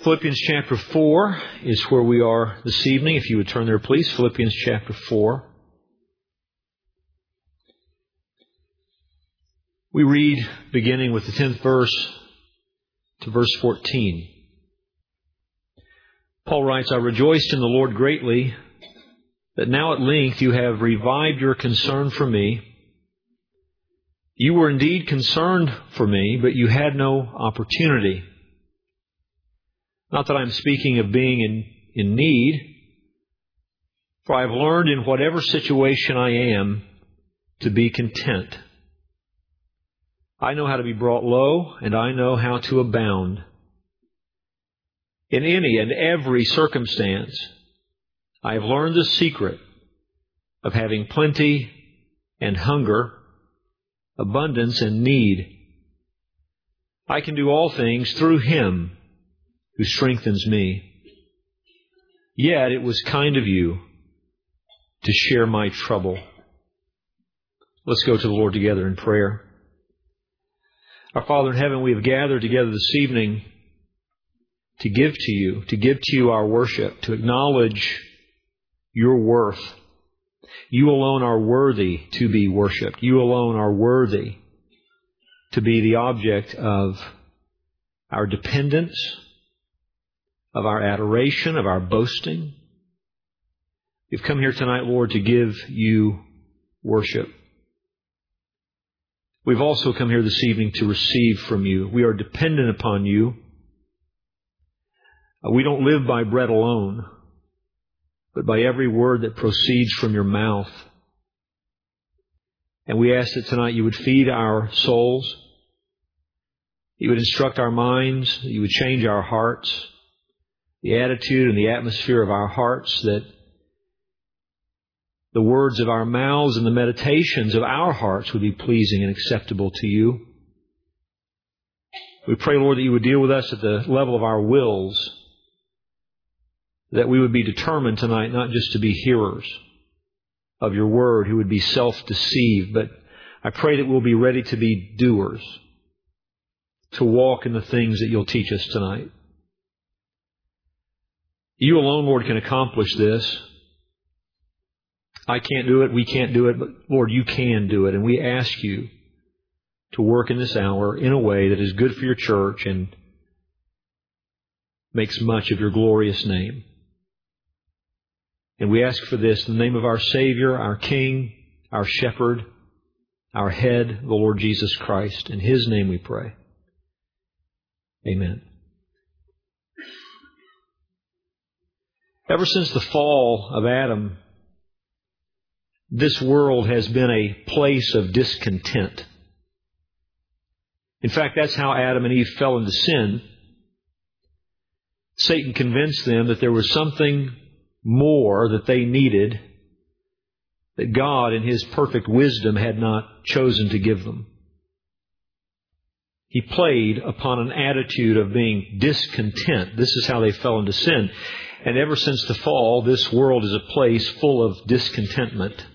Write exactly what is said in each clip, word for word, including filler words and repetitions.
Philippians chapter four is where we are this evening. If you would turn there, please. Philippians chapter four. We read beginning with the tenth verse to verse fourteen. Paul writes, I rejoiced in the Lord greatly that now at length you have revived your concern for me. You were indeed concerned for me, but you had no opportunity. Not that I'm speaking of being in, in need, for I've learned in whatever situation I am to be content. I know how to be brought low, and I know how to abound. In any and every circumstance, I have learned the secret of having plenty and hunger, abundance and need. I can do all things through Him who strengthens me. Yet it was kind of you to share my trouble. Let's go to the Lord together in prayer. Our Father in heaven, we have gathered together this evening to give to you, to give to you our worship, to acknowledge your worth. You alone are worthy to be worshipped. You alone are worthy to be the object of our dependence, of our adoration, of our boasting. We've come here tonight, Lord, to give you worship. We've also come here this evening to receive from you. We are dependent upon you. We don't live by bread alone, but by every word that proceeds from your mouth. And we ask that tonight you would feed our souls, you would instruct our minds, that you would change our hearts, the attitude and the atmosphere of our hearts, that the words of our mouths and the meditations of our hearts would be pleasing and acceptable to you. We pray, Lord, that you would deal with us at the level of our wills, that we would be determined tonight not just to be hearers of your word who would be self-deceived, but I pray that we'll be ready to be doers, to walk in the things that you'll teach us tonight. You alone, Lord, can accomplish this. I can't do it, we can't do it, but Lord, you can do it. And we ask you to work in this hour in a way that is good for your church and makes much of your glorious name. And we ask for this in the name of our Savior, our King, our Shepherd, our Head, the Lord Jesus Christ. In His name we pray. Amen. Ever since the fall of Adam, this world has been a place of discontent. In fact, that's how Adam and Eve fell into sin. Satan convinced them that there was something more that they needed that God in His perfect wisdom had not chosen to give them. He played upon an attitude of being discontent. This is how they fell into sin. And ever since the fall, this world is a place full of discontentment.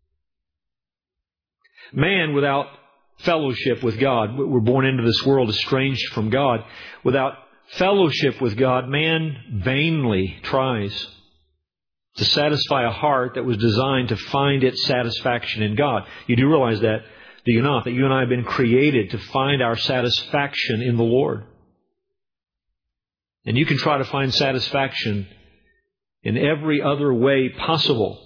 Man without fellowship with God, we're born into this world estranged from God. Without fellowship with God, man vainly tries to satisfy a heart that was designed to find its satisfaction in God. You do realize that, do you not? That you and I have been created to find our satisfaction in the Lord. And you can try to find satisfaction in every other way possible,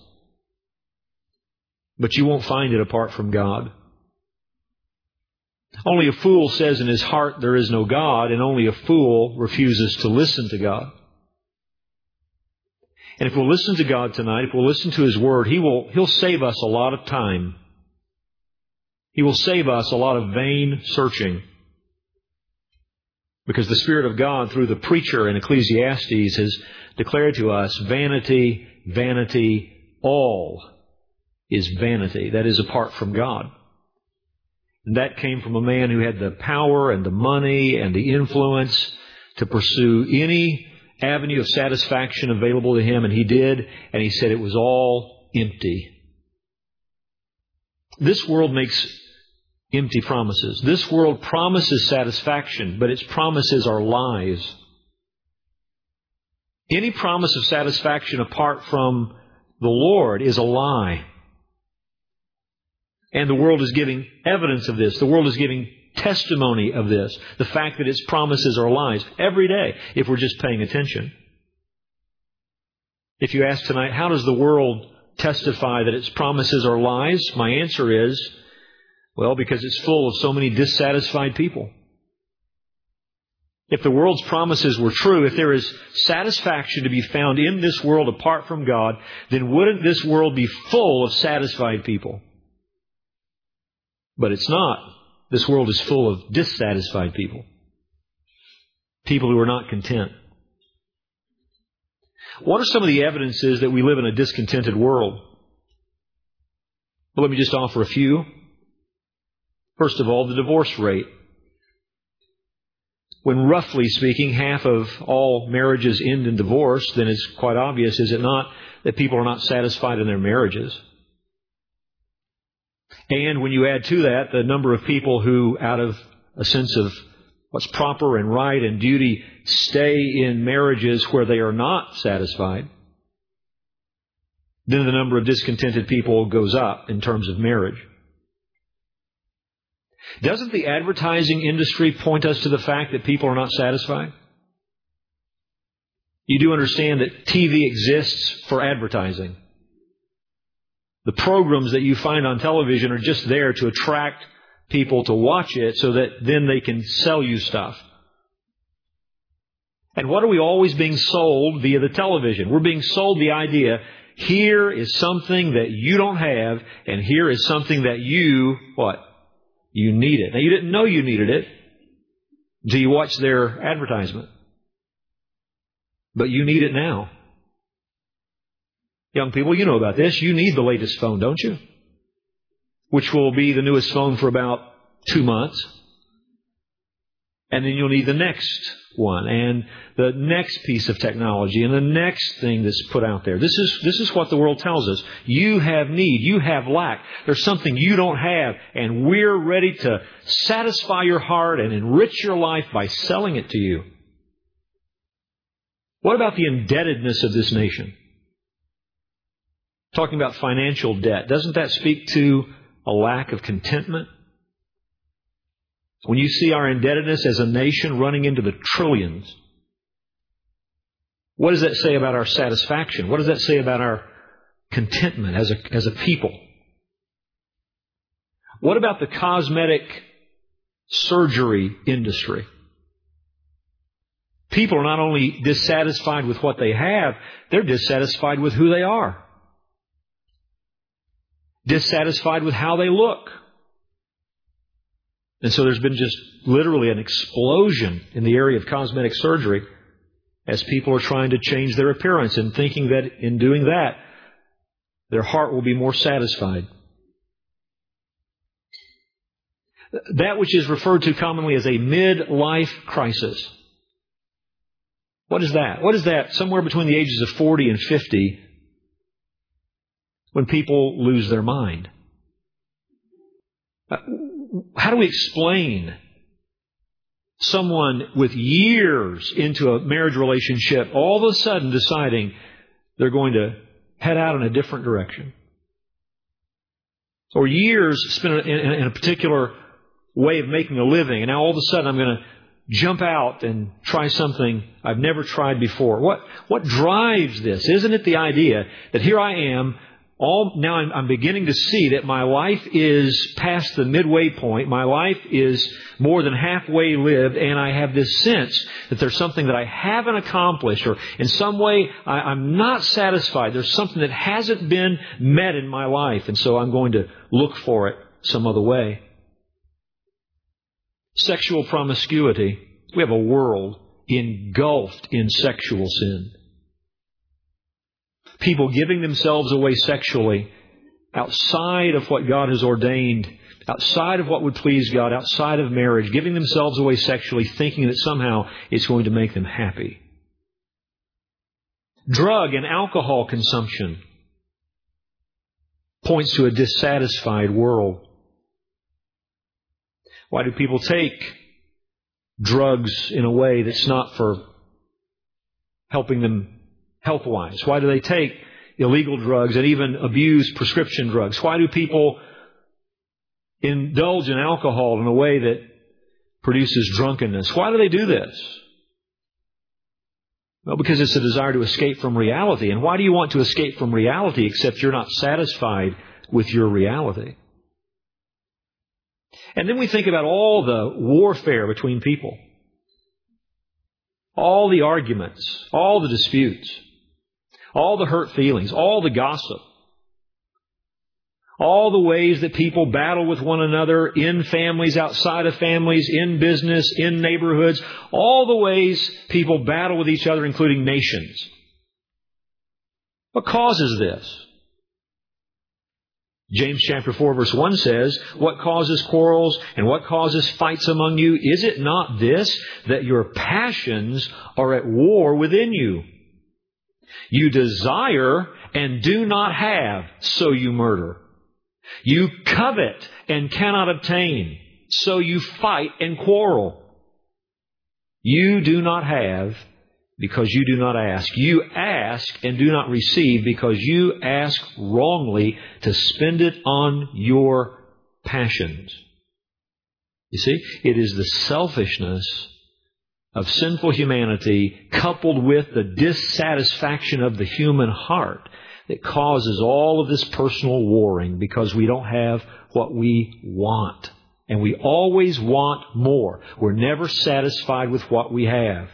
but you won't find it apart from God. Only a fool says in his heart there is no God, and only a fool refuses to listen to God. And if we'll listen to God tonight, if we'll listen to His Word, He will, He'll save us a lot of time. He will save us a lot of vain searching. Because the Spirit of God, through the preacher in Ecclesiastes, has declared to us, vanity, vanity, all is vanity. That is apart from God. And that came from a man who had the power and the money and the influence to pursue any avenue of satisfaction available to him, and he did, and he said it was all empty. This world makes empty promises. This world promises satisfaction, but its promises are lies. Any promise of satisfaction apart from the Lord is a lie. And the world is giving evidence of this. The world is giving testimony of this. The fact that its promises are lies every day, if we're just paying attention. If you ask tonight, how does the world testify that its promises are lies? My answer is, well, because it's full of so many dissatisfied people. If the world's promises were true, if there is satisfaction to be found in this world apart from God, then wouldn't this world be full of satisfied people? But it's not. This world is full of dissatisfied people. People who are not content. What are some of the evidences that we live in a discontented world? Well, let me just offer a few. First of all, the divorce rate. When roughly speaking, half of all marriages end in divorce, then it's quite obvious, is it not, that people are not satisfied in their marriages. And when you add to that the number of people who, out of a sense of what's proper and right and duty, stay in marriages where they are not satisfied, then the number of discontented people goes up in terms of marriage. Doesn't the advertising industry point us to the fact that people are not satisfied? You do understand that T V exists for advertising. The programs that you find on television are just there to attract people to watch it so that then they can sell you stuff. And what are we always being sold via the television? We're being sold the idea, here is something that you don't have, and here is something that you, what? You need it. Now, you didn't know you needed it until you watched their advertisement. But you need it now. Young people, you know about this. You need the latest phone, don't you? Which will be the newest phone for about two months. And then you'll need the next one and the next piece of technology and the next thing that's put out there. This is, this is what the world tells us. You have need. You have lack. There's something you don't have, and we're ready to satisfy your heart and enrich your life by selling it to you. What about the indebtedness of this nation? Talking about financial debt. Doesn't that speak to a lack of contentment? When you see our indebtedness as a nation running into the trillions, what does that say about our satisfaction? What does that say about our contentment as a, as a people? What about the cosmetic surgery industry? People are not only dissatisfied with what they have, they're dissatisfied with who they are. Dissatisfied with how they look. And so there's been just literally an explosion in the area of cosmetic surgery as people are trying to change their appearance and thinking that in doing that, their heart will be more satisfied. That which is referred to commonly as a midlife crisis. What is that? What is that? Somewhere between the ages of forty and fifty, when people lose their mind. How do we explain someone with years into a marriage relationship all of a sudden deciding they're going to head out in a different direction? Or years spent in, in a particular way of making a living, and now all of a sudden I'm going to jump out and try something I've never tried before. What, what drives this? Isn't it the idea that here I am, All now I'm, I'm beginning to see that my life is past the midway point. My life is more than halfway lived, and I have this sense that there's something that I haven't accomplished, or in some way I, I'm not satisfied. There's something that hasn't been met in my life, and so I'm going to look for it some other way. Sexual promiscuity. We have a world engulfed in sexual sin. People giving themselves away sexually outside of what God has ordained, outside of what would please God, outside of marriage, giving themselves away sexually, thinking that somehow it's going to make them happy. Drug and alcohol consumption points to a dissatisfied world. Why do people take drugs in a way that's not for helping them health-wise? Why do they take illegal drugs and even abuse prescription drugs? Why do people indulge in alcohol in a way that produces drunkenness? Why do they do this? Well, because it's a desire to escape from reality. And why do you want to escape from reality except you're not satisfied with your reality? And then we think about all the warfare between people. All the arguments, all the disputes, all the hurt feelings, all the gossip, all the ways that people battle with one another in families, outside of families, in business, in neighborhoods, all the ways people battle with each other, including nations. What causes this? James chapter four verse one says, what causes quarrels and what causes fights among you? Is it not this, that your passions are at war within you? You desire and do not have, so you murder. You covet and cannot obtain, so you fight and quarrel. You do not have because you do not ask. You ask and do not receive because you ask wrongly to spend it on your passions. You see, it is the selfishness of sinful humanity coupled with the dissatisfaction of the human heart that causes all of this personal warring, because we don't have what we want. And we always want more. We're never satisfied with what we have.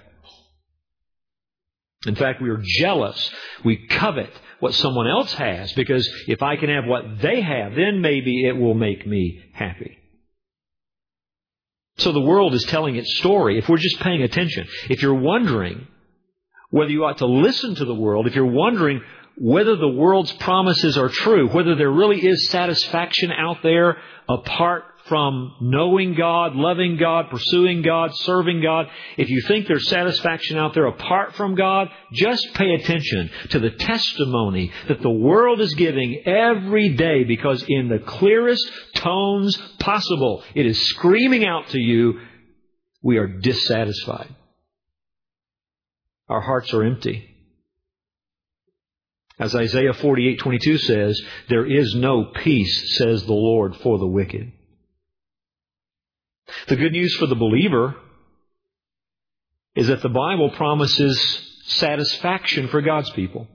In fact, we are jealous. We covet what someone else has, because if I can have what they have, then maybe it will make me happy. So the world is telling its story if we're just paying attention. If you're wondering whether you ought to listen to the world, if you're wondering whether the world's promises are true, whether there really is satisfaction out there apart from knowing God, loving God, pursuing God, serving God, if you think there's satisfaction out there apart from God, just pay attention to the testimony that the world is giving every day, because in the clearest tones possible, it is screaming out to you, we are dissatisfied. Our hearts are empty. As Isaiah forty-eight twenty-two says, there is no peace, says the Lord, for the wicked. The good news for the believer is that the Bible promises satisfaction for God's people.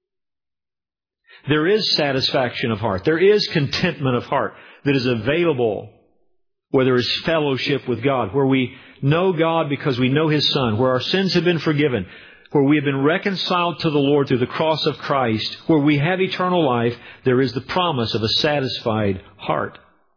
There is satisfaction of heart. There is contentment of heart that is available where there is fellowship with God, where we know God because we know His Son, where our sins have been forgiven, where we have been reconciled to the Lord through the cross of Christ, where we have eternal life. There is the promise of a satisfied heart.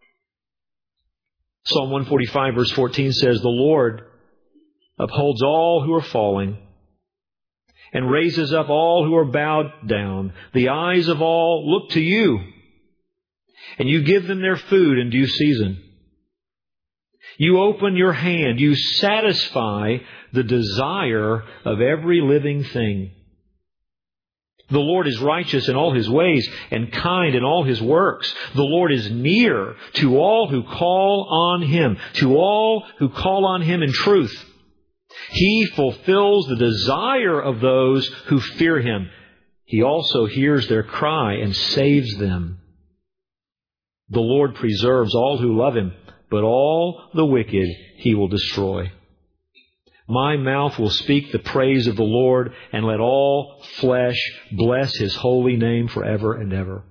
Psalm one forty-five verse fourteen says, the Lord upholds all who are falling and raises up all who are bowed down. The eyes of all look to you, and you give them their food in due season. You open your hand. You satisfy the desire of every living thing. The Lord is righteous in all His ways and kind in all His works. The Lord is near to all who call on Him, to all who call on Him in truth. He fulfills the desire of those who fear Him. He also hears their cry and saves them. The Lord preserves all who love Him, but all the wicked He will destroy. My mouth will speak the praise of the Lord, and let all flesh bless His holy name forever and ever.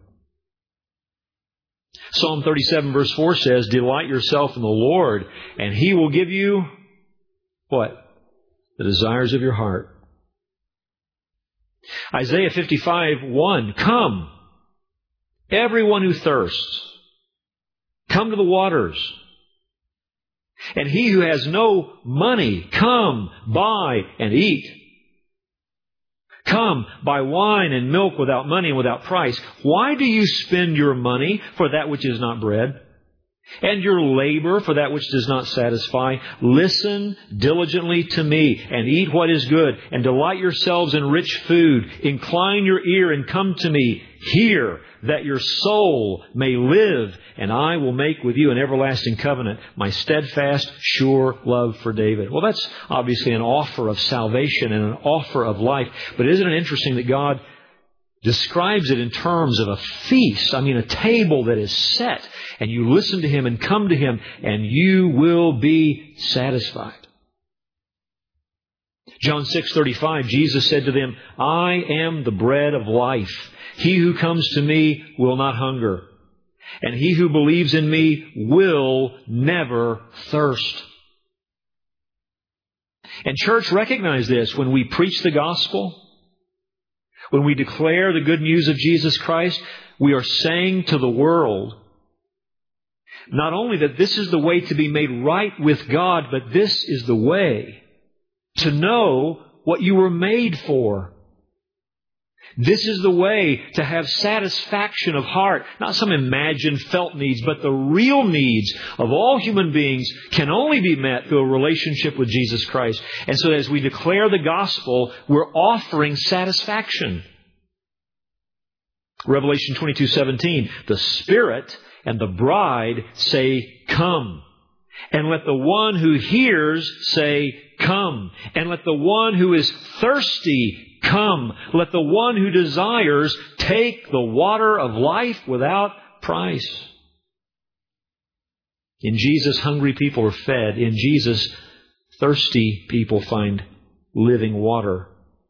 Psalm thirty-seven verse four says, delight yourself in the Lord, and He will give you what? The desires of your heart. Isaiah fifty-five one, come, everyone who thirsts, come to the waters. And he who has no money, come, buy and eat. Come, buy wine and milk without money and without price. Why do you spend your money for that which is not bread? and your labor for that which does not satisfy. Listen diligently to me, and eat what is good, and delight yourselves in rich food. Incline your ear and come to me. Hear, that your soul may live, and I will make with you an everlasting covenant, my steadfast, sure love for David. Well, that's obviously an offer of salvation and an offer of life. But isn't it interesting that God describes it in terms of a feast? I mean, a table that is set, and you listen to Him and come to Him, and you will be satisfied. John six thirty-five, Jesus said to them, I am the bread of life. He who comes to me will not hunger, and he who believes in me will never thirst. And church, recognize this. When we preach the gospel, when we declare the good news of Jesus Christ, we are saying to the world, not only that this is the way to be made right with God, but this is the way to know what you were made for. This is the way to have satisfaction of heart, not some imagined felt needs, but the real needs of all human beings can only be met through a relationship with Jesus Christ. And so as we declare the gospel, we're offering satisfaction. Revelation twenty-two seventeen, the Spirit and the bride say, come. And let the one who hears say, come. And let the one who is thirsty come. Let the one who desires take the water of life without price. In Jesus, hungry people are fed. In Jesus, thirsty people find living water.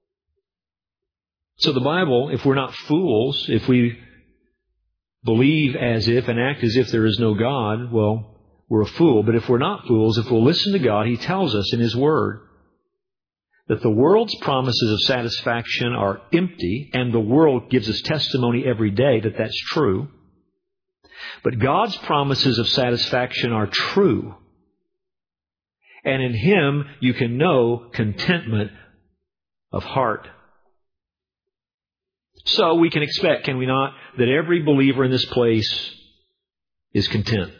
So the Bible, if we're not fools, if we believe as if and act as if there is no God, well, we're a fool. But if we're not fools, if we'll listen to God, He tells us in His Word that the world's promises of satisfaction are empty, and the world gives us testimony every day that that's true. But God's promises of satisfaction are true. And in Him you can know contentment of heart. So we can expect, can we not, that every believer in this place is content.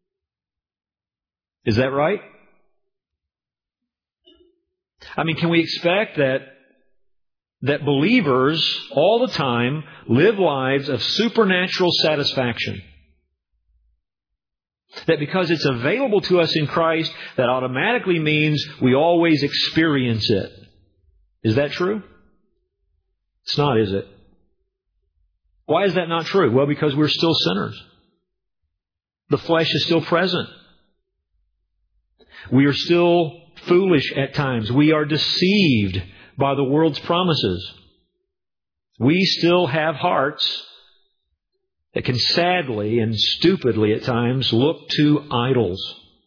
Is that right? I mean, can we expect that that believers all the time live lives of supernatural satisfaction? That because it's available to us in Christ, that automatically means we always experience it. Is that true? It's not, is it? Why is that not true? Well, because we're still sinners. The flesh is still present. We are still foolish at times. We are deceived by the world's promises. We still have hearts that can sadly and stupidly at times look to idols.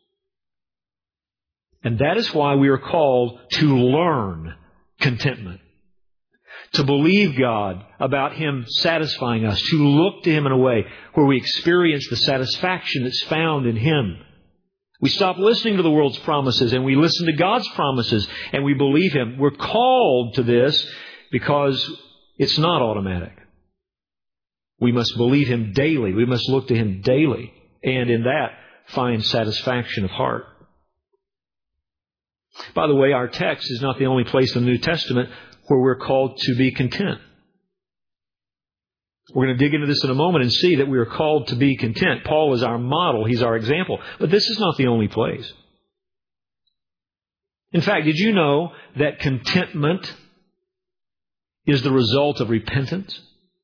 And that is why we are called to learn contentment. To believe God about Him satisfying us. To look to Him in a way where we experience the satisfaction that's found in Him. We stop listening to the world's promises and we listen to God's promises and we believe Him. We're called to this because it's not automatic. We must believe Him daily. We must look to Him daily. And in that, find satisfaction of heart. By the way, our text is not the only place in the New Testament where we're called to be content. We're going to dig into this in a moment and see that we are called to be content. Paul is our model. He's our example. But this is not the only place. In fact, did you know that contentment is the result of repentance?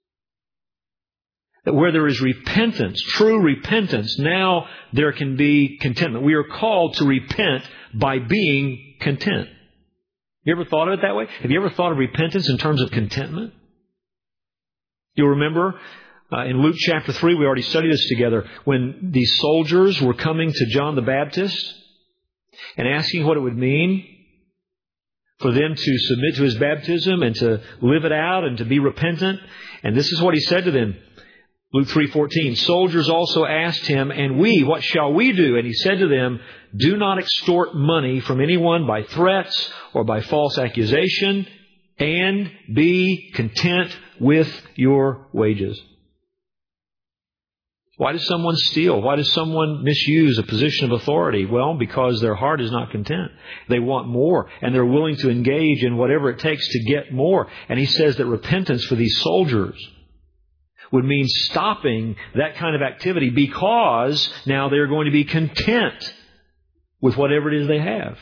That where there is repentance, true repentance, now there can be contentment. We are called to repent by being content. You ever thought of it that way? Have you ever thought of repentance in terms of contentment? You'll remember uh, in Luke chapter three, we already studied this together, when these soldiers were coming to John the Baptist and asking what it would mean for them to submit to his baptism and to live it out and to be repentant. And this is what he said to them. Luke three fourteen, soldiers also asked him, and we, what shall we do? And he said to them, do not extort money from anyone by threats or by false accusation, and be content with your wages. Why does someone steal? Why does someone misuse a position of authority? Well, because their heart is not content. They want more, and they're willing to engage in whatever it takes to get more. And he says that repentance for these soldiers would mean stopping that kind of activity, because now they're going to be content with whatever it is they have.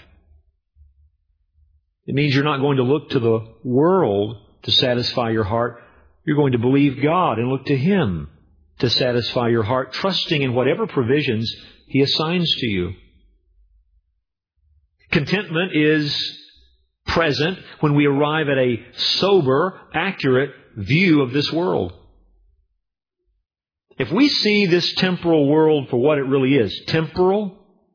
It means you're not going to look to the world to satisfy your heart. You're going to believe God and look to Him to satisfy your heart, trusting in whatever provisions He assigns to you. Contentment is present when we arrive at a sober, accurate view of this world. If we see this temporal world for what it really is, temporal,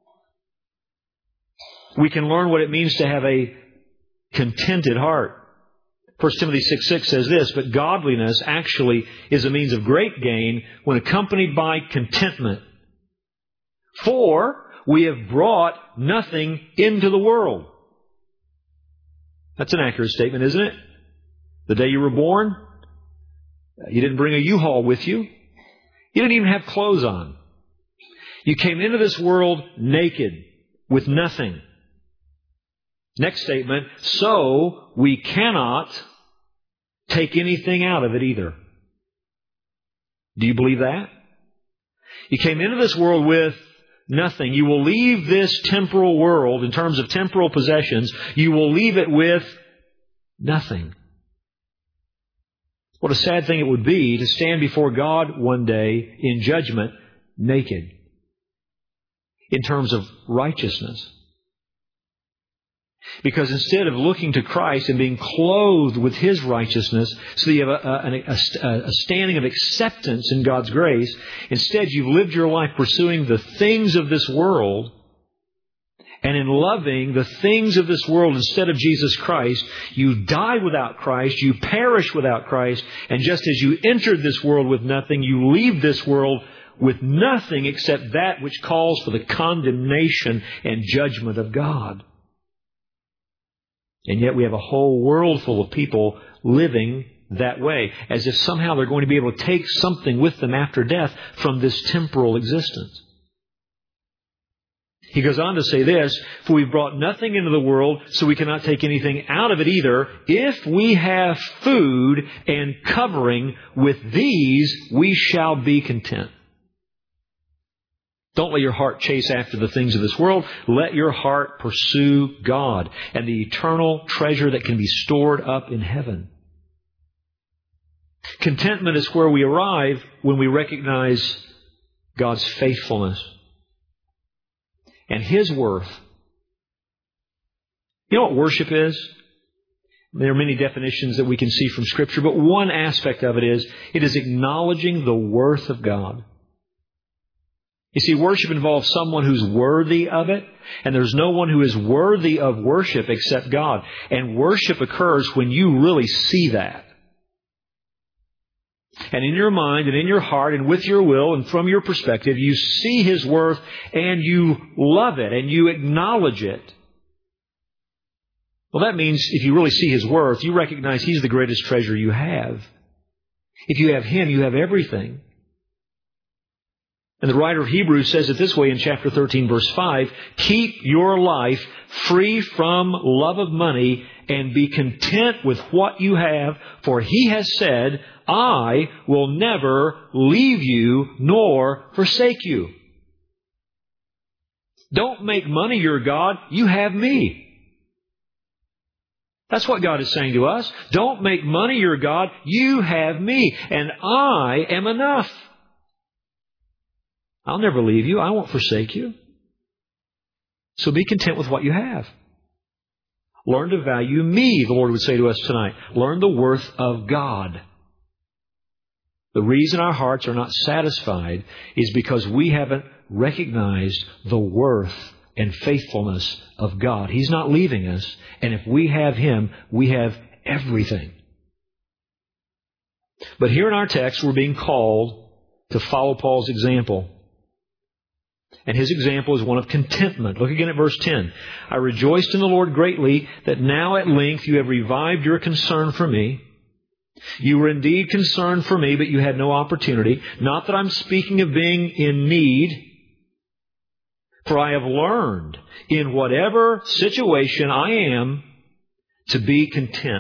we can learn what it means to have a contented heart. First Timothy six six says this, but godliness actually is a means of great gain when accompanied by contentment. For we have brought nothing into the world. That's an accurate statement, isn't it? The day you were born, you didn't bring a U-Haul with you. You didn't even have clothes on. You came into this world naked, with nothing. Next statement, so we cannot take anything out of it either. Do you believe that? You came into this world with nothing. You will leave this temporal world, in terms of temporal possessions, you will leave it with nothing. What a sad thing it would be to stand before God one day in judgment naked in terms of righteousness. Because instead of looking to Christ and being clothed with His righteousness, so that you have a, a, a standing of acceptance in God's grace, instead you've lived your life pursuing the things of this world, and in loving the things of this world instead of Jesus Christ, you die without Christ, you perish without Christ, and just as you entered this world with nothing, you leave this world with nothing except that which calls for the condemnation and judgment of God. And yet we have a whole world full of people living that way, as if somehow they're going to be able to take something with them after death from this temporal existence. He goes on to say this, for we've brought nothing into the world, so we cannot take anything out of it either. If we have food and covering, with these we shall be content. Don't let your heart chase after the things of this world. Let your heart pursue God and the eternal treasure that can be stored up in heaven. Contentment is where we arrive when we recognize God's faithfulness and His worth. You know what worship is? There are many definitions that we can see from Scripture, but one aspect of it is, it is acknowledging the worth of God. You see, worship involves someone who's worthy of it, and there's no one who is worthy of worship except God. And worship occurs when you really see that. And in your mind and in your heart and with your will and from your perspective, you see His worth and you love it and you acknowledge it. Well, that means if you really see His worth, you recognize He's the greatest treasure you have. If you have Him, you have everything. And the writer of Hebrews says it this way in chapter thirteen, verse five, keep your life free from love of money and be content with what you have, for He has said, I will never leave you nor forsake you. Don't make money your God. You have me. That's what God is saying to us. Don't make money your God. You have me, and I am enough. I'll never leave you. I won't forsake you. So be content with what you have. Learn to value me, the Lord would say to us tonight. Learn the worth of God. The reason our hearts are not satisfied is because we haven't recognized the worth and faithfulness of God. He's not leaving us. And if we have Him, we have everything. But here in our text, we're being called to follow Paul's example. And his example is one of contentment. Look again at verse ten. I rejoiced in the Lord greatly that now at length you have revived your concern for me. You were indeed concerned for me, but you had no opportunity. Not that I'm speaking of being in need, for I have learned in whatever situation I am to be content.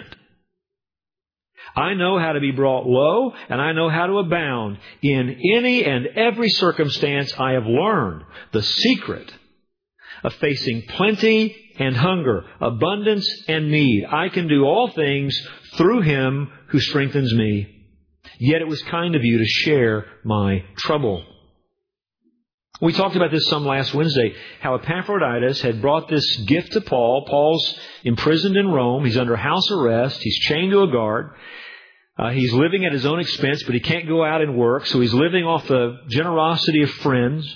I know how to be brought low, and I know how to abound. In any and every circumstance I have learned the secret of facing plenty and hunger, abundance and need. I can do all things through Him who strengthens me. Yet it was kind of you to share my trouble. We talked about this some last Wednesday, how Epaphroditus had brought this gift to Paul. Paul's imprisoned in Rome. He's under house arrest. He's chained to a guard. Uh, he's living at his own expense, but he can't go out and work, so he's living off the generosity of friends.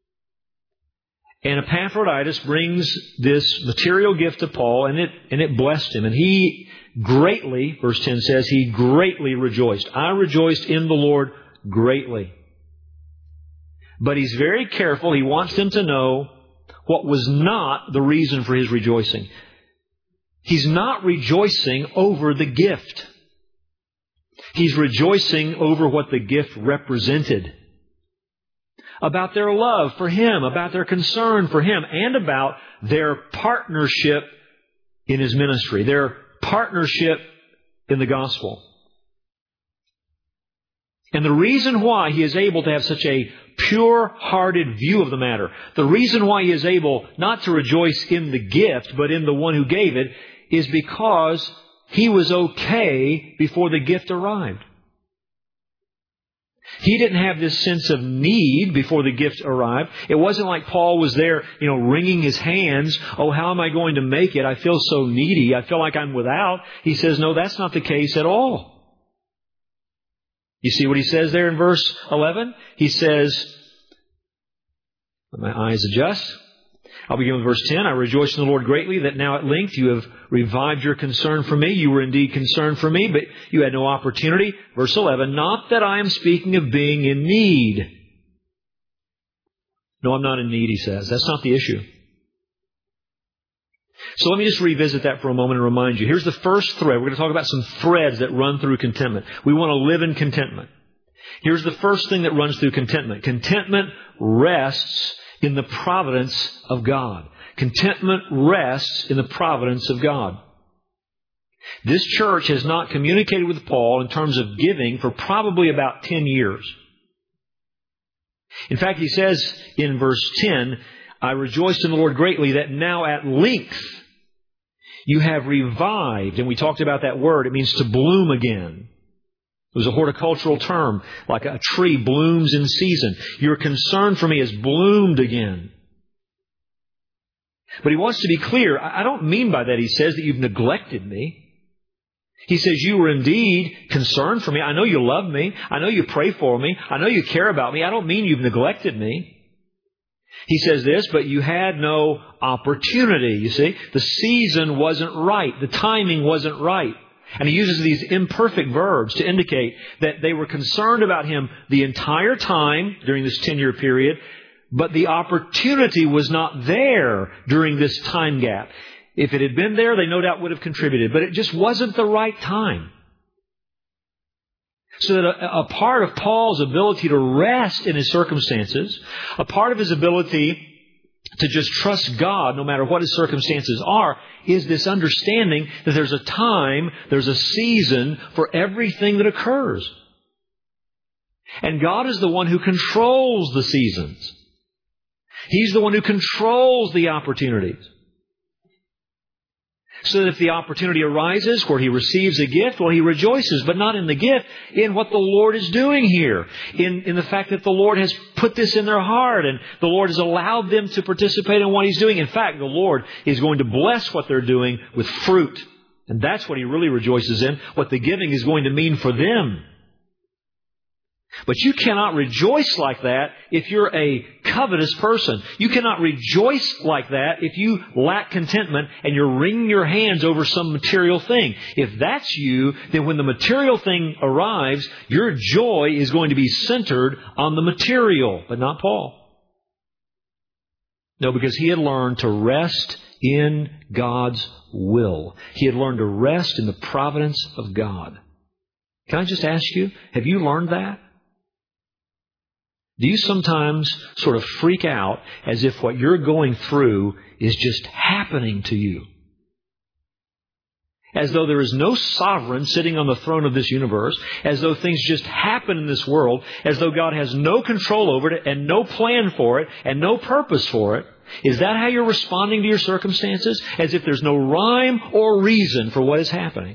And Epaphroditus brings this material gift to Paul, and it and it blessed him. And he greatly, verse ten says, he greatly rejoiced. I rejoiced in the Lord greatly. But he's very careful. He wants them to know what was not the reason for his rejoicing. He's not rejoicing over the gift. He's rejoicing over what the gift represented. About their love for Him, about their concern for Him, and about their partnership in His ministry, their partnership in the gospel. And the reason why he is able to have such a pure-hearted view of the matter, the reason why he is able not to rejoice in the gift, but in the one who gave it, is because he was okay before the gift arrived. He didn't have this sense of need before the gift arrived. It wasn't like Paul was there, you know, wringing his hands. Oh, how am I going to make it? I feel so needy. I feel like I'm without. He says, no, that's not the case at all. You see what he says there in verse eleven? He says, let my eyes adjust. I'll begin with verse ten. I rejoice in the Lord greatly that now at length you have revived your concern for me. You were indeed concerned for me, but you had no opportunity. Verse eleven, not that I am speaking of being in need. No, I'm not in need, he says. That's not the issue. So let me just revisit that for a moment and remind you. Here's the first thread. We're going to talk about some threads that run through contentment. We want to live in contentment. Here's the first thing that runs through contentment. Contentment rests in the providence of God. Contentment rests in the providence of God. This church has not communicated with Paul in terms of giving for probably about ten years. In fact, he says in verse ten, I rejoiced in the Lord greatly that now at length you have revived. And we talked about that word. It means to bloom again. It was a horticultural term, like a tree blooms in season. Your concern for me has bloomed again. But he wants to be clear. I don't mean by that, he says, that you've neglected me. He says, you were indeed concerned for me. I know you love me. I know you pray for me. I know you care about me. I don't mean you've neglected me. He says this, but you had no opportunity, you see. The season wasn't right. The timing wasn't right. And he uses these imperfect verbs to indicate that they were concerned about him the entire time during this ten-year period, but the opportunity was not there during this time gap. If it had been there, they no doubt would have contributed, but it just wasn't the right time. So that a, a part of Paul's ability to rest in his circumstances, a part of his ability to just trust God no matter what his circumstances are, is this understanding that there's a time, there's a season for everything that occurs. And God is the one who controls the seasons. He's the one who controls the opportunities. So that if the opportunity arises where he receives a gift, well, he rejoices, but not in the gift, in what the Lord is doing here. In, in the fact that the Lord has put this in their heart and the Lord has allowed them to participate in what He's doing. In fact, the Lord is going to bless what they're doing with fruit. And that's what He really rejoices in, what the giving is going to mean for them. But you cannot rejoice like that if you're a covetous person. You cannot rejoice like that if you lack contentment and you're wringing your hands over some material thing. If that's you, then when the material thing arrives, your joy is going to be centered on the material, but not Paul. No, because he had learned to rest in God's will. He had learned to rest in the providence of God. Can I just ask you, have you learned that? Do you sometimes sort of freak out as if what you're going through is just happening to you? As though there is no sovereign sitting on the throne of this universe, as though things just happen in this world, as though God has no control over it and no plan for it and no purpose for it. Is that how you're responding to your circumstances? As if there's no rhyme or reason for what is happening?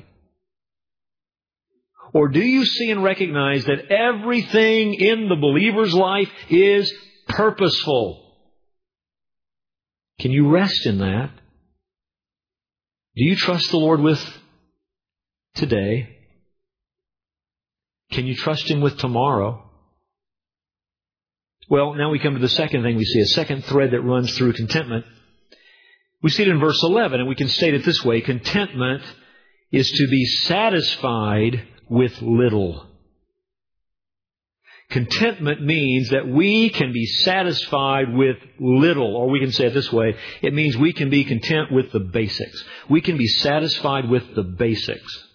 Or do you see and recognize that everything in the believer's life is purposeful? Can you rest in that? Do you trust the Lord with today? Can you trust Him with tomorrow? Well, now we come to the second thing we see, a second thread that runs through contentment. We see it in verse eleven, and we can state it this way. Contentment is to be satisfied with little. Contentment means that we can be satisfied with little, or we can say it this way. It means we can be content with the basics. We can be satisfied with the basics.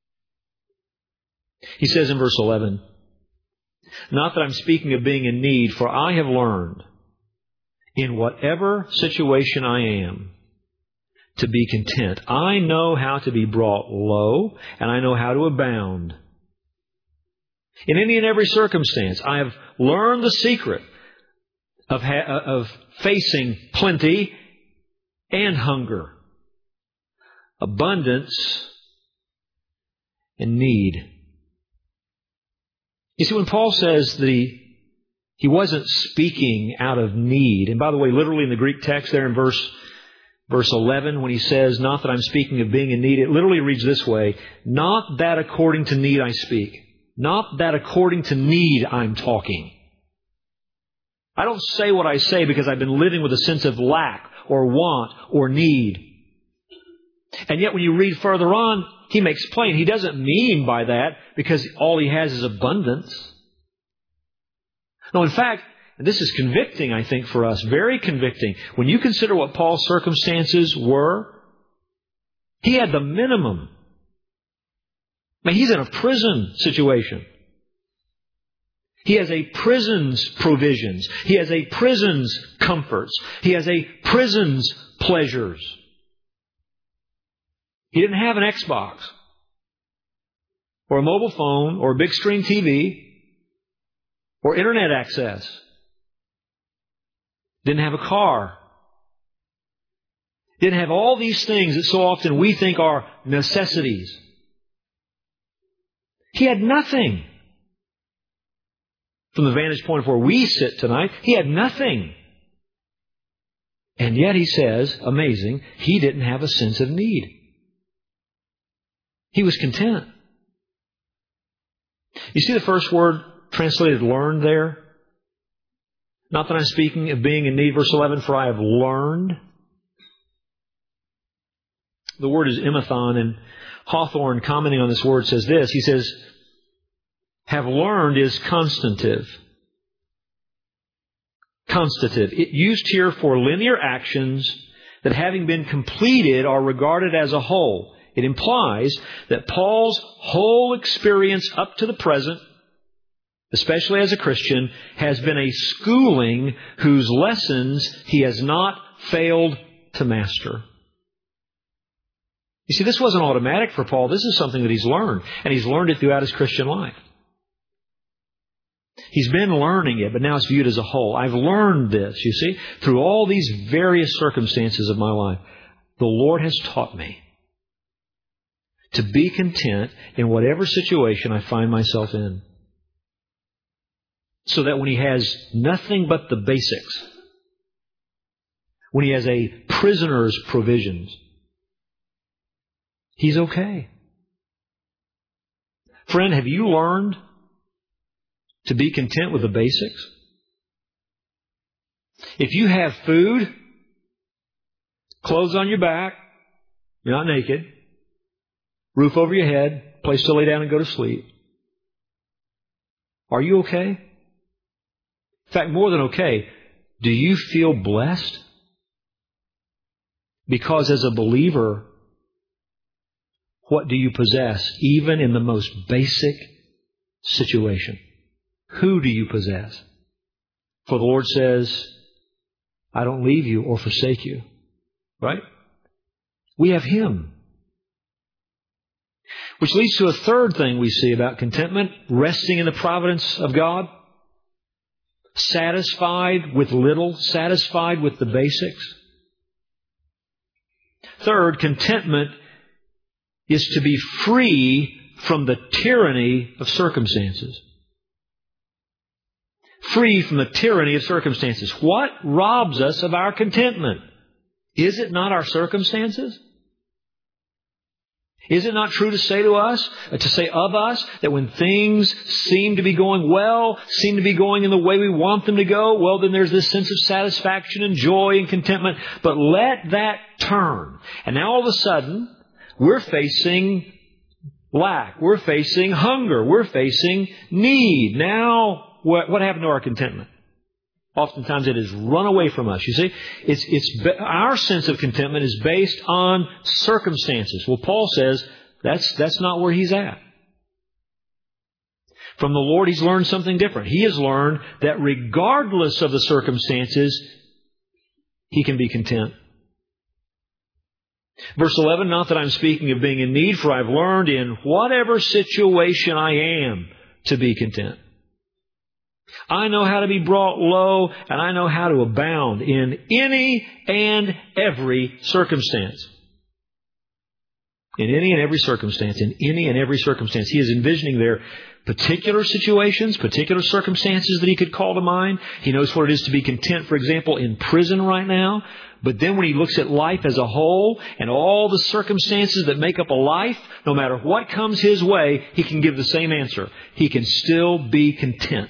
He says in verse eleven, not that I'm speaking of being in need, for I have learned in whatever situation I am to be content. I know how to be brought low, and I know how to abound. In any and every circumstance, I have learned the secret of, ha- of facing plenty and hunger, abundance and need. You see, when Paul says that he, he wasn't speaking out of need, and by the way, literally in the Greek text there in verse, verse eleven, when he says, not that I'm speaking of being in need, it literally reads this way, not that according to need I speak. Not that according to need I'm talking. I don't say what I say because I've been living with a sense of lack or want or need. And yet when you read further on, he makes plain he doesn't mean by that because all he has is abundance. No, in fact, and this is convicting, I think, for us, very convicting. When you consider what Paul's circumstances were, he had the minimum. I mean, he's in a prison situation. He has a prison's provisions. He has a prison's comforts. He has a prison's pleasures. He didn't have an Xbox or a mobile phone or a big screen T V or internet access. Didn't have a car. Didn't have all these things that so often we think are necessities. He had nothing. From the vantage point of where we sit tonight, he had nothing. And yet he says, amazing, he didn't have a sense of need. He was content. You see the first word translated learned there? Not that I'm speaking of being in need, verse eleven, for I have learned. The word is imathon, and Hawthorne, commenting on this word, says this. He says, have learned is constantive. Constative. It used here for linear actions that having been completed are regarded as a whole. It implies that Paul's whole experience up to the present, especially as a Christian, has been a schooling whose lessons he has not failed to master. You see, this wasn't automatic for Paul. This is something that he's learned, and he's learned it throughout his Christian life. He's been learning it, but now it's viewed as a whole. I've learned this, you see, through all these various circumstances of my life. The Lord has taught me to be content in whatever situation I find myself in. So that when he has nothing but the basics, when he has a prisoner's provisions, he's okay. Friend, have you learned to be content with the basics? If you have food, clothes on your back, you're not naked, roof over your head, place to lay down and go to sleep, are you okay? In fact, more than okay, do you feel blessed? Because as a believer, What do you possess, even in the most basic situation? Who do you possess? For the Lord says, I don't leave you or forsake you. Right? We have Him. Which leads to a third thing we see about contentment, resting in the providence of God. Satisfied with little, satisfied with the basics. Third, contentment is to be free from the tyranny of circumstances. Free from the tyranny of circumstances. What robs us of our contentment? Is it not our circumstances? Is it not true to say to us, to say of us, that when things seem to be going well, seem to be going in the way we want them to go, well, then there's this sense of satisfaction and joy and contentment. But let that turn. And now all of a sudden, we're facing lack. We're facing hunger. We're facing need. Now, what, what happened to our contentment? Oftentimes it has run away from us. You see, it's, it's, our sense of contentment is based on circumstances. Well, Paul says that's, that's not where he's at. From the Lord, he's learned something different. He has learned that regardless of the circumstances, he can be content. Verse eleven, not that I'm speaking of being in need, for I've learned in whatever situation I am to be content. I know how to be brought low, and I know how to abound in any and every circumstance. In any and every circumstance. In any and every circumstance. He is envisioning there particular situations, particular circumstances that he could call to mind. He knows what it is to be content, for example, in prison right now. But then when he looks at life as a whole and all the circumstances that make up a life, no matter what comes his way, he can give the same answer. He can still be content.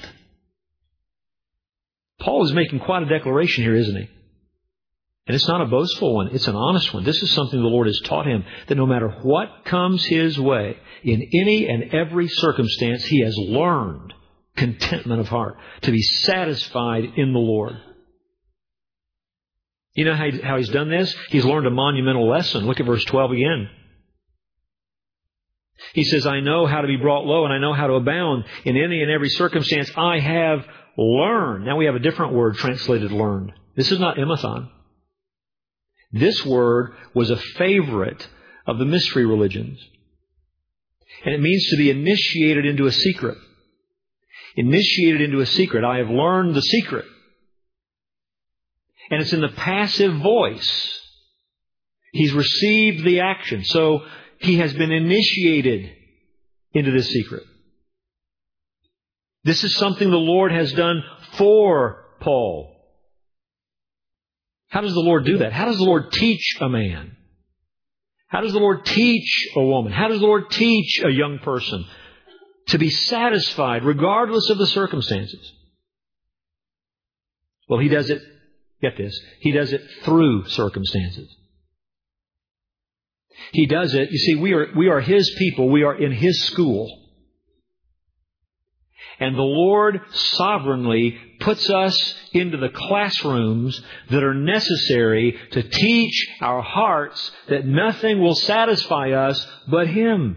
Paul is making quite a declaration here, isn't he? And it's not a boastful one. It's an honest one. This is something the Lord has taught him, that no matter what comes his way, in any and every circumstance, he has learned contentment of heart, to be satisfied in the Lord. You know how, he, how he's done this? He's learned a monumental lesson. Look at verse twelve again. He says, I know how to be brought low, and I know how to abound in any and every circumstance. I have learned. Now we have a different word translated learned. This is not emathon. This word was a favorite of the mystery religions. And it means to be initiated into a secret. Initiated into a secret. I have learned the secret. And it's in the passive voice. He's received the action. So he has been initiated into this secret. This is something the Lord has done for Paul. How does the Lord do that? How does the Lord teach a man? How does the Lord teach a woman? How does the Lord teach a young person to be satisfied regardless of the circumstances? Well, He does it, get this, He does it through circumstances. He does it, you see, we are, we are His people. We are in His school. And the Lord sovereignly puts us into the classrooms that are necessary to teach our hearts that nothing will satisfy us but Him.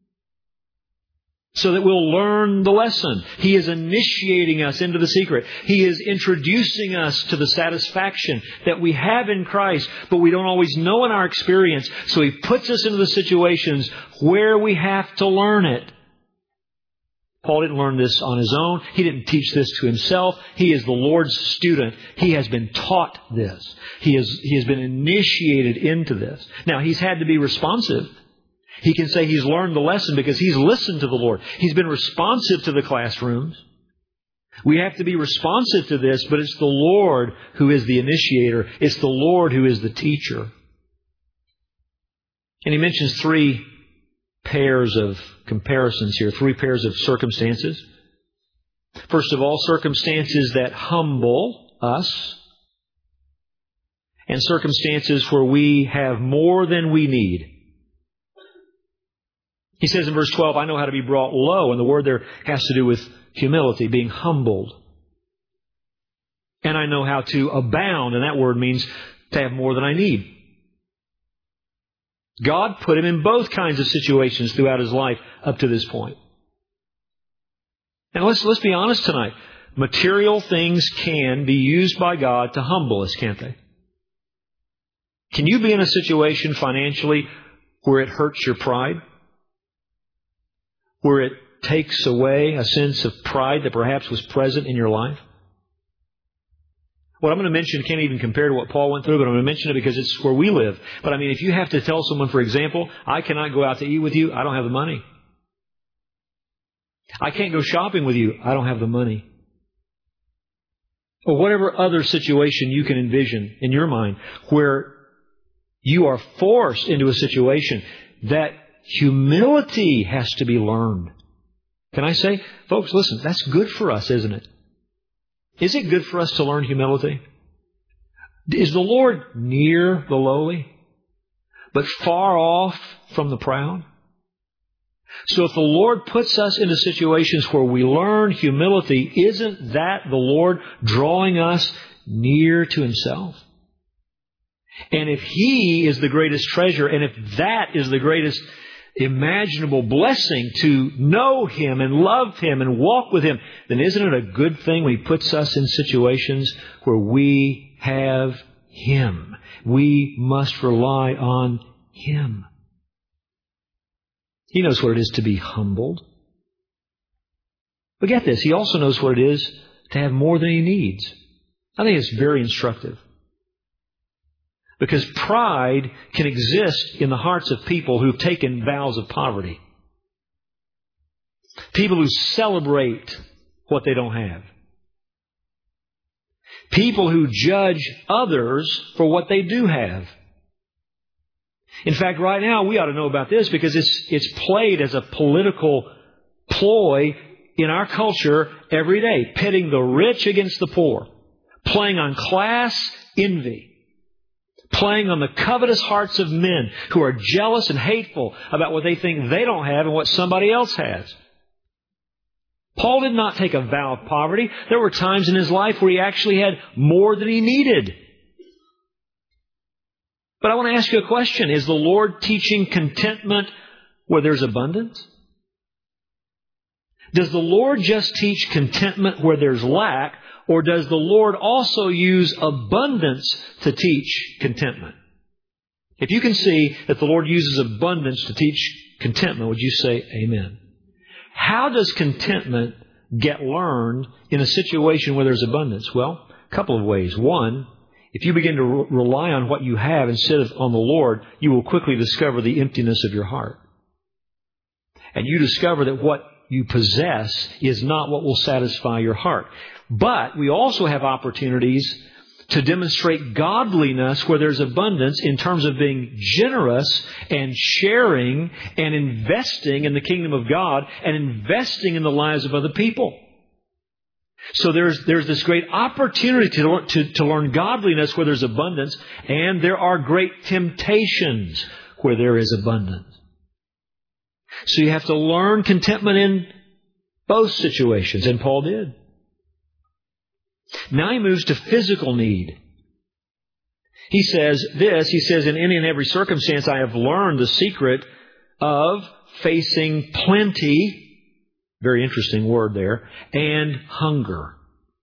So that we'll learn the lesson. He is initiating us into the secret. He is introducing us to the satisfaction that we have in Christ, but we don't always know in our experience. So He puts us into the situations where we have to learn it. Paul didn't learn this on his own. He didn't teach this to himself. He is the Lord's student. He has been taught this. He has, he has been initiated into this. Now, he's had to be responsive. He can say he's learned the lesson because he's listened to the Lord. He's been responsive to the classrooms. We have to be responsive to this, but it's the Lord who is the initiator. It's the Lord who is the teacher. And he mentions three pairs of comparisons here, three pairs of circumstances. First of all, circumstances that humble us, and circumstances where we have more than we need. He says in verse twelve, I know how to be brought low, and the word there has to do with humility, being humbled. And I know how to abound, and that word means to have more than I need. God put him in both kinds of situations throughout his life up to this point. And let's, let's be honest tonight. Material things can be used by God to humble us, can't they? Can you be in a situation financially where it hurts your pride? Where it takes away a sense of pride that perhaps was present in your life? What I'm going to mention can't even compare to what Paul went through, but I'm going to mention it because it's where we live. But I mean, if you have to tell someone, for example, I cannot go out to eat with you, I don't have the money. I can't go shopping with you, I don't have the money. Or whatever other situation you can envision in your mind where you are forced into a situation that humility has to be learned. Can I say, folks, listen, that's good for us, isn't it? Is it good for us to learn humility? Is the Lord near the lowly, but far off from the proud? So if the Lord puts us into situations where we learn humility, isn't that the Lord drawing us near to Himself? And if He is the greatest treasure, and if that is the greatest imaginable blessing to know Him and love Him and walk with Him, then isn't it a good thing when He puts us in situations where we have Him? We must rely on Him. He knows what it is to be humbled. But get this, He also knows what it is to have more than He needs. I think it's very instructive. Because pride can exist in the hearts of people who've taken vows of poverty. People who celebrate what they don't have. People who judge others for what they do have. In fact, right now we ought to know about this because it's, it's played as a political ploy in our culture every day. Pitting the rich against the poor. Playing on class envy. Playing on the covetous hearts of men who are jealous and hateful about what they think they don't have and what somebody else has. Paul did not take a vow of poverty. There were times in his life where he actually had more than he needed. But I want to ask you a question. Is the Lord teaching contentment where there's abundance? Does the Lord just teach contentment where there's lack? Or does the Lord also use abundance to teach contentment? If you can see that the Lord uses abundance to teach contentment, would you say amen? How does contentment get learned in a situation where there's abundance? Well, a couple of ways. One, if you begin to re- rely on what you have instead of on the Lord, you will quickly discover the emptiness of your heart. And you discover that what you possess is not what will satisfy your heart. But we also have opportunities to demonstrate godliness where there's abundance in terms of being generous and sharing and investing in the kingdom of God and investing in the lives of other people. So there's there's this great opportunity to, to, to learn godliness where there's abundance, and there are great temptations where there is abundance. So you have to learn contentment in both situations, and Paul did. Now he moves to physical need. He says this, he says, in any and every circumstance I have learned the secret of facing plenty, very interesting word there, and hunger.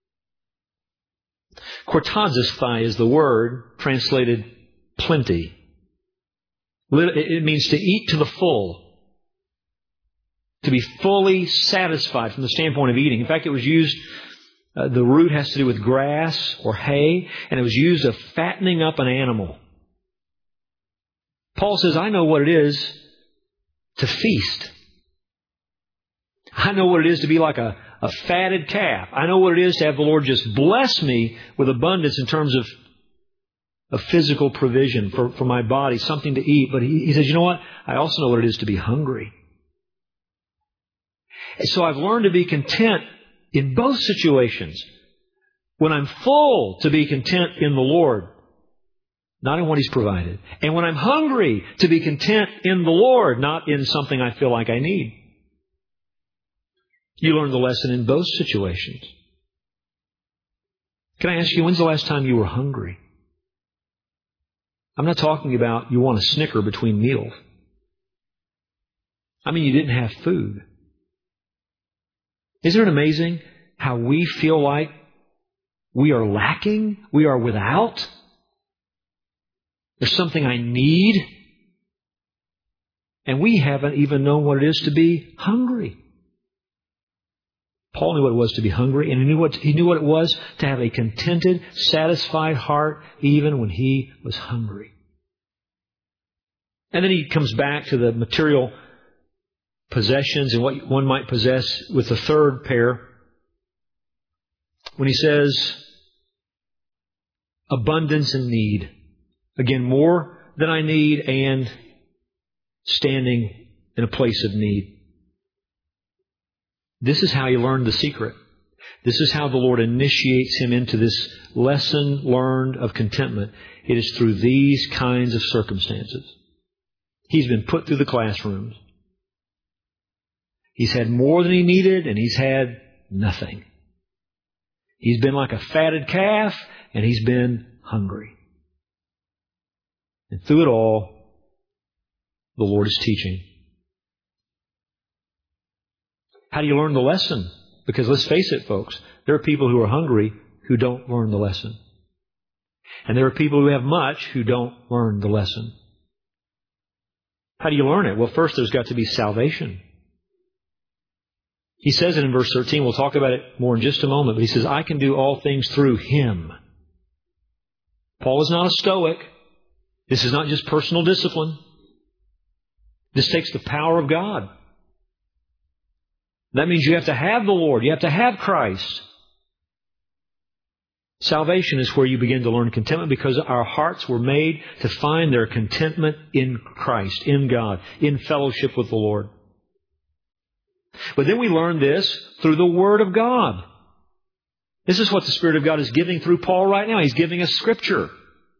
Kortazisthai is the word translated plenty. It means to eat to the full. To be fully satisfied from the standpoint of eating. In fact, it was used, uh, the root has to do with grass or hay, and it was used of fattening up an animal. Paul says, I know what it is to feast. I know what it is to be like a, a fatted calf. I know what it is to have the Lord just bless me with abundance in terms of, of physical provision for, for my body, something to eat. But he, he says, you know what? I also know what it is to be hungry. And so I've learned to be content in both situations. When I'm full, to be content in the Lord, not in what He's provided. And when I'm hungry, to be content in the Lord, not in something I feel like I need. You learn the lesson in both situations. Can I ask you, when's the last time you were hungry? I'm not talking about you want a Snicker between meals. I mean, you didn't have food. Isn't it amazing how we feel like we are lacking? We are without? There's something I need. And we haven't even known what it is to be hungry. Paul knew what it was to be hungry, and he knew what, he knew what it was to have a contented, satisfied heart even when he was hungry. And then he comes back to the material possessions and what one might possess with the third pair when he says abundance and need. Again, more than I need and standing in a place of need. This is how he learned the secret. This is how the Lord initiates him into this lesson learned of contentment. It is through these kinds of circumstances. He's been put through the classrooms. He's had more than he needed, and he's had nothing. He's been like a fatted calf, and he's been hungry. And through it all, the Lord is teaching. How do you learn the lesson? Because let's face it, folks, there are people who are hungry who don't learn the lesson. And there are people who have much who don't learn the lesson. How do you learn it? Well, first there's got to be salvation. He says it in verse thirteen. We'll talk about it more in just a moment. But he says, I can do all things through Him. Paul is not a Stoic. This is not just personal discipline. This takes the power of God. That means you have to have the Lord. You have to have Christ. Salvation is where you begin to learn contentment because our hearts were made to find their contentment in Christ, in God, in fellowship with the Lord. But then we learn this through the Word of God. This is what the Spirit of God is giving through Paul right now. He's giving us Scripture.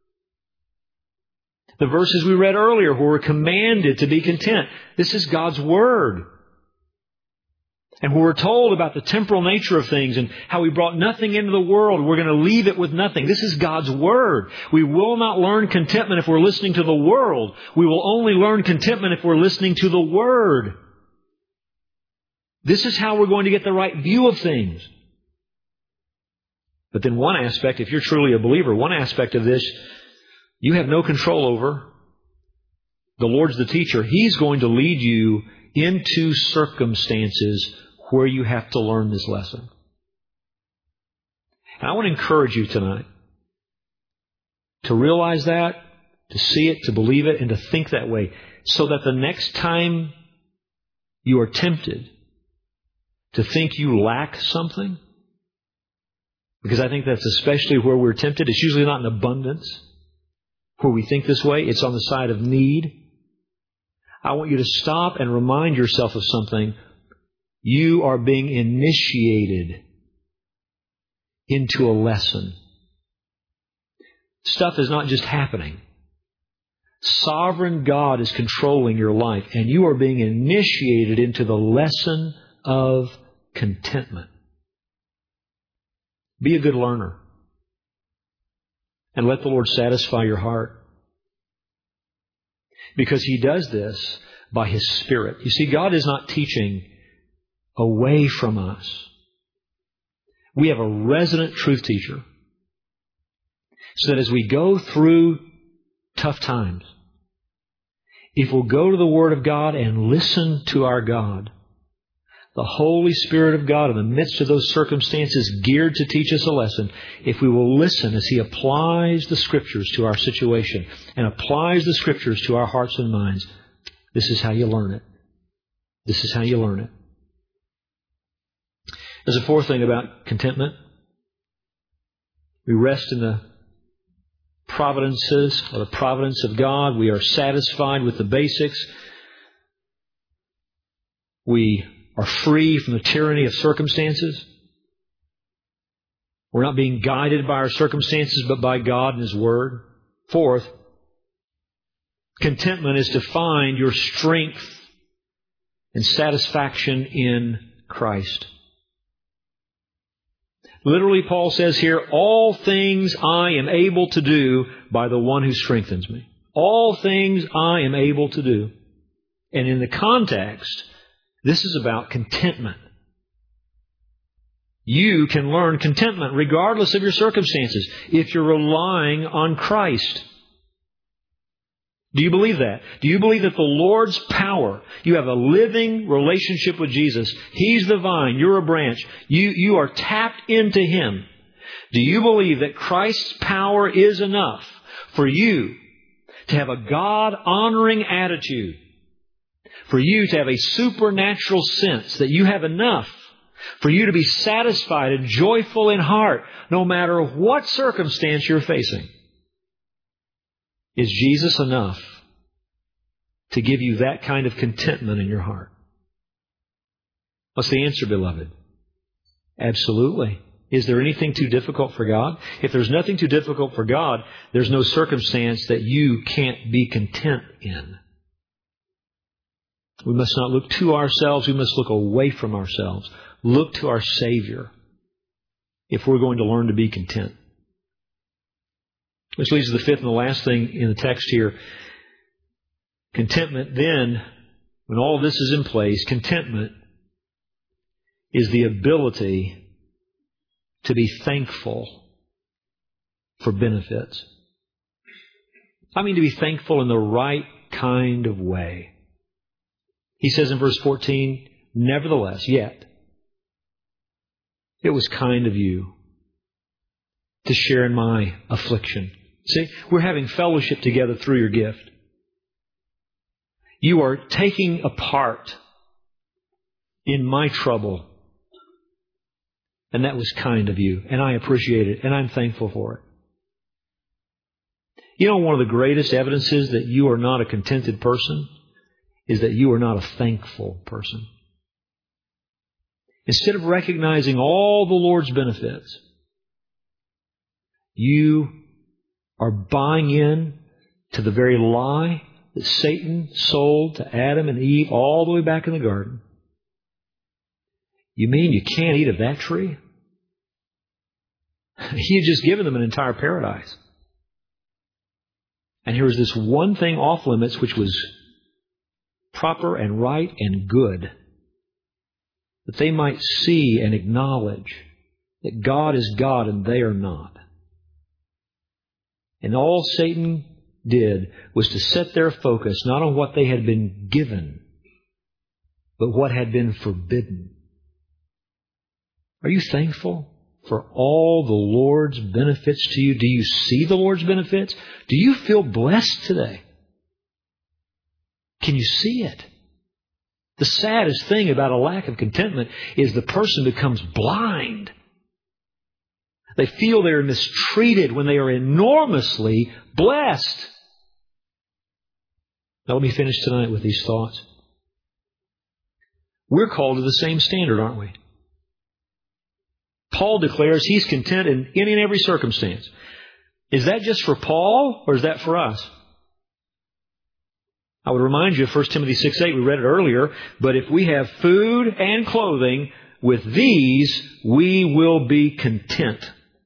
The verses we read earlier where we're commanded to be content. This is God's Word. And when we're told about the temporal nature of things and how we brought nothing into the world, we're going to leave it with nothing. This is God's Word. We will not learn contentment if we're listening to the world. We will only learn contentment if we're listening to the Word. This is how we're going to get the right view of things. But then one aspect, if you're truly a believer, one aspect of this you have no control over. The Lord's the teacher. He's going to lead you into circumstances where you have to learn this lesson. And I want to encourage you tonight to realize that, to see it, to believe it, and to think that way, so that the next time you are tempted to think you lack something, because I think that's especially where we're tempted. It's usually not in abundance where we think this way. It's on the side of need. I want you to stop and remind yourself of something. You are being initiated into a lesson. Stuff is not just happening. Sovereign God is controlling your life, and you are being initiated into the lesson of contentment. Be a good learner. And let the Lord satisfy your heart. Because He does this by His Spirit. You see, God is not teaching away from us. We have a resident truth teacher. So that as we go through tough times, if we'll go to the Word of God and listen to our God, the Holy Spirit of God in the midst of those circumstances geared to teach us a lesson, if we will listen as He applies the Scriptures to our situation and applies the Scriptures to our hearts and minds, this is how you learn it. This is how you learn it. There's a fourth thing about contentment. We rest in the providences or the providence of God. We are satisfied with the basics. We are free from the tyranny of circumstances. We're not being guided by our circumstances, but by God and His Word. Fourth, contentment is to find your strength and satisfaction in Christ. Literally, Paul says here, all things I am able to do by the one who strengthens me. All things I am able to do. And in the context, this is about contentment. You can learn contentment regardless of your circumstances if you're relying on Christ. Do you believe that? Do you believe that the Lord's power, you have a living relationship with Jesus. He's the vine, you're a branch. You, you are tapped into Him. Do you believe that Christ's power is enough for you to have a God-honoring attitude? For you to have a supernatural sense that you have enough for you to be satisfied and joyful in heart no matter what circumstance you're facing? Is Jesus enough to give you that kind of contentment in your heart? What's the answer, beloved? Absolutely. Is there anything too difficult for God? If there's nothing too difficult for God, there's no circumstance that you can't be content in. We must not look to ourselves. We must look away from ourselves. Look to our Savior if we're going to learn to be content. Which leads to the fifth and the last thing in the text here. Contentment then, when all of this is in place, contentment is the ability to be thankful for benefits. I mean to be thankful in the right kind of way. He says in verse fourteen, nevertheless, yet, it was kind of you to share in my affliction. See, we're having fellowship together through your gift. You are taking a part in my trouble. And that was kind of you. And I appreciate it. And I'm thankful for it. You know, one of the greatest evidences that you are not a contented person is that you are not a thankful person. Instead of recognizing all the Lord's benefits, you are buying in to the very lie that Satan sold to Adam and Eve all the way back in the garden. You mean you can't eat of that tree? You've just given them an entire paradise. And here was this one thing off limits which was proper and right and good, that they might see and acknowledge that God is God and they are not. And all Satan did was to set their focus not on what they had been given, but what had been forbidden. Are you thankful for all the Lord's benefits to you? Do you see the Lord's benefits? Do you feel blessed today? Can you see it? The saddest thing about a lack of contentment is the person becomes blind. They feel they're mistreated when they are enormously blessed. Now let me finish tonight with these thoughts. We're called to the same standard, aren't we? Paul declares he's content in any and every circumstance. Is that just for Paul or is that for us? I would remind you of First Timothy six eight. We read it earlier. But if we have food and clothing, with these we will be content.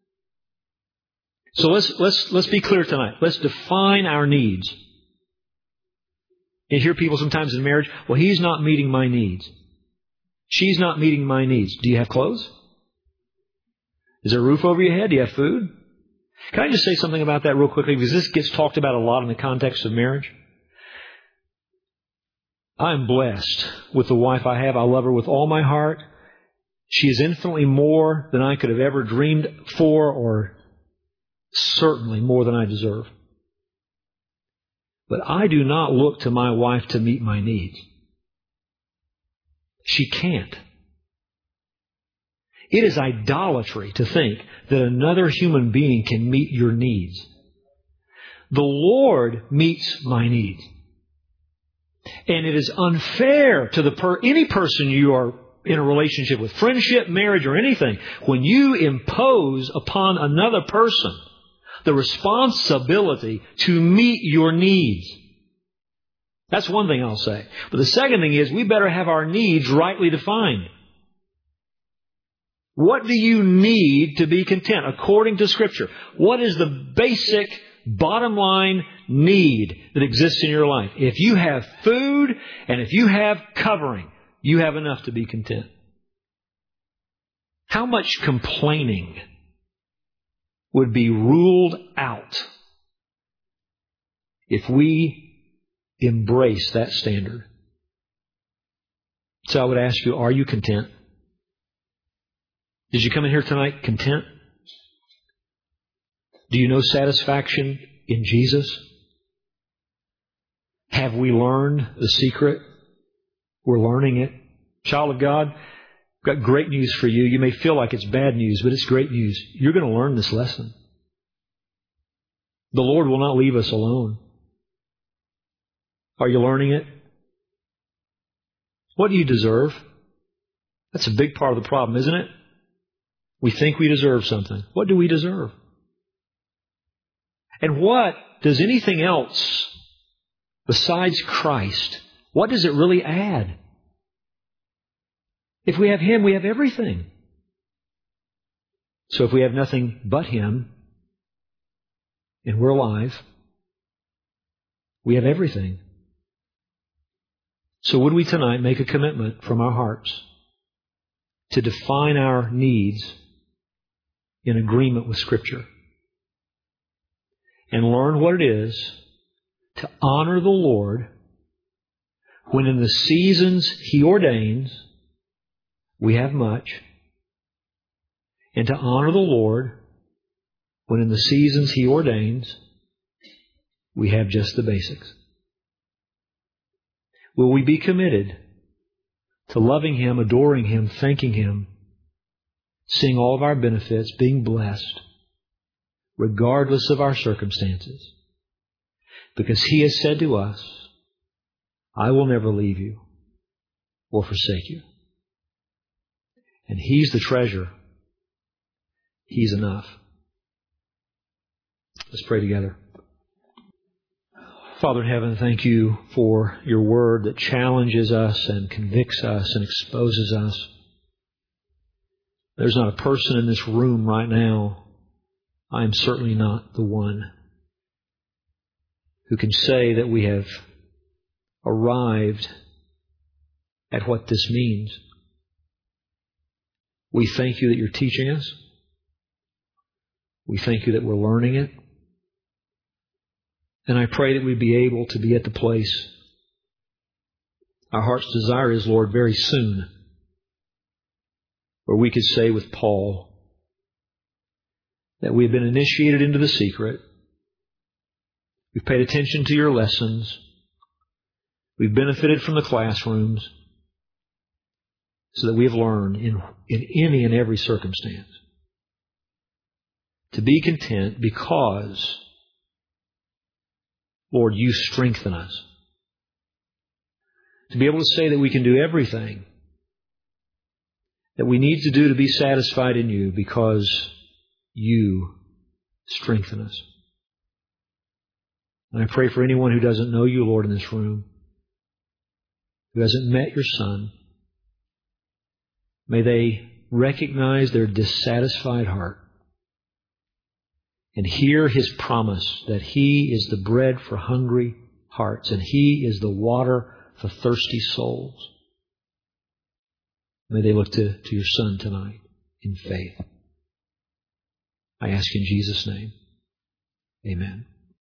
So let's let's let's be clear tonight. Let's define our needs. You hear people sometimes in marriage, well, he's not meeting my needs. She's not meeting my needs. Do you have clothes? Is there a roof over your head? Do you have food? Can I just say something about that real quickly? Because this gets talked about a lot in the context of marriage. I'm blessed with the wife I have. I love her with all my heart. She is infinitely more than I could have ever dreamed for, or certainly more than I deserve. But I do not look to my wife to meet my needs. She can't. It is idolatry to think that another human being can meet your needs. The Lord meets my needs. And it is unfair to the per- any person you are in a relationship with, friendship, marriage, or anything, when you impose upon another person the responsibility to meet your needs. That's one thing I'll say. But the second thing is we better have our needs rightly defined. What do you need to be content according to Scripture? What is the basic bottom line need that exists in your life? If you have food and if you have covering, you have enough to be content. How much complaining would be ruled out if we embrace that standard? So I would ask you, are you content? Did you come in here tonight content? Do you know satisfaction in Jesus? Have we learned the secret? We're learning it. Child of God, I've got great news for you. You may feel like it's bad news, but it's great news. You're going to learn this lesson. The Lord will not leave us alone. Are you learning it? What do you deserve? That's a big part of the problem, isn't it? We think we deserve something. What do we deserve? And what does anything else besides Christ, what does it really add? If we have Him, we have everything. So if we have nothing but Him, and we're alive, we have everything. So would we tonight make a commitment from our hearts to define our needs in agreement with Scripture and learn what it is to honor the Lord when in the seasons He ordains we have much, and to honor the Lord when in the seasons He ordains we have just the basics? Will we be committed to loving Him, adoring Him, thanking Him, seeing all of our benefits, being blessed, regardless of our circumstances? Because He has said to us, I will never leave you or forsake you. And He's the treasure. He's enough. Let's pray together. Father in heaven, thank You for Your Word that challenges us and convicts us and exposes us. There's not a person in this room right now, I am certainly not the one, who can say that we have arrived at what this means. We thank You that You're teaching us. We thank You that we're learning it. And I pray that we be able to be at the place our heart's desire is, Lord, very soon, where we could say with Paul that we have been initiated into the secret. We've paid attention to Your lessons. We've benefited from the classrooms so that we have learned in, in any and every circumstance to be content because, Lord, You strengthen us. To be able to say that we can do everything that we need to do to be satisfied in You because You strengthen us. And I pray for anyone who doesn't know You, Lord, in this room, who hasn't met Your Son, may they recognize their dissatisfied heart and hear His promise that He is the bread for hungry hearts and He is the water for thirsty souls. May they look to, to Your Son tonight in faith. I ask in Jesus' name. Amen.